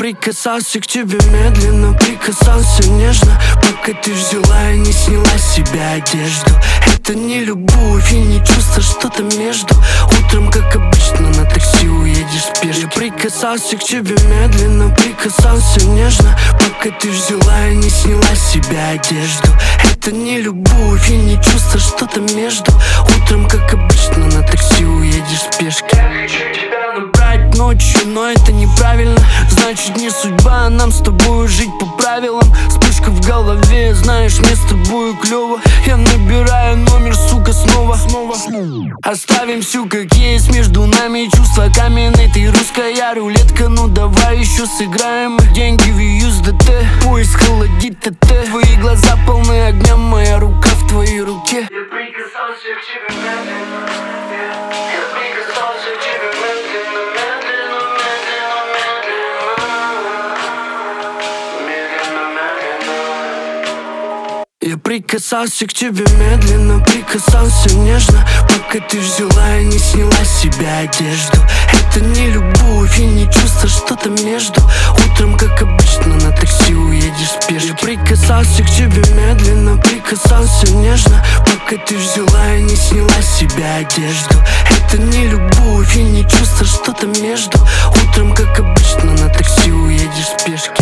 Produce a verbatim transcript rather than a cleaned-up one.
прикасался к тебе медленно, прикасался нежно, пока ты взяла и не сняла с себя одежду. Это не любовь и не чувство, что-то между. Утром, как обычно, на такси уедешь спешно. Я прикасался к тебе медленно, прикасался нежно, пока ты взяла и не сняла с себя одежду. Это не любовь и не чувство, что-то между. Утром, как обычно, на такси уедешь спешки. Я хочу тебя набрать ночью, но это неправильно. Значит, не судьба нам с тобой жить по правилам. Вспышка в голове, знаешь, мне с тобой клёво. Я набираю номер, сука, снова, снова. Оставим всю как есть, между нами чувства каменные. Ты русская рулетка, ну давай еще сыграем. Деньги в ю эс ди ти, поезд холодит ТТ. Твои глаза полны огня, моя рука в твоей руке. Я прикасался к тебе медленно, я прикасался к тебе медленно, медленно, медленно, медленно, медленно, медленно. Я прикасался к тебе медленно, прикасался нежно, пока ты взяла и не сняла с себя одежду. Это не любовь и не чувство, что-то между. Утром, как обычно, на такси уедешь спешно. Я прикасался к тебе медленно, прикасался нежно, пока ты взяла и не сняла с себя одежду. Это не любовь и не чувство, что-то между. Утром, как обычно, на такси уедешь спешно.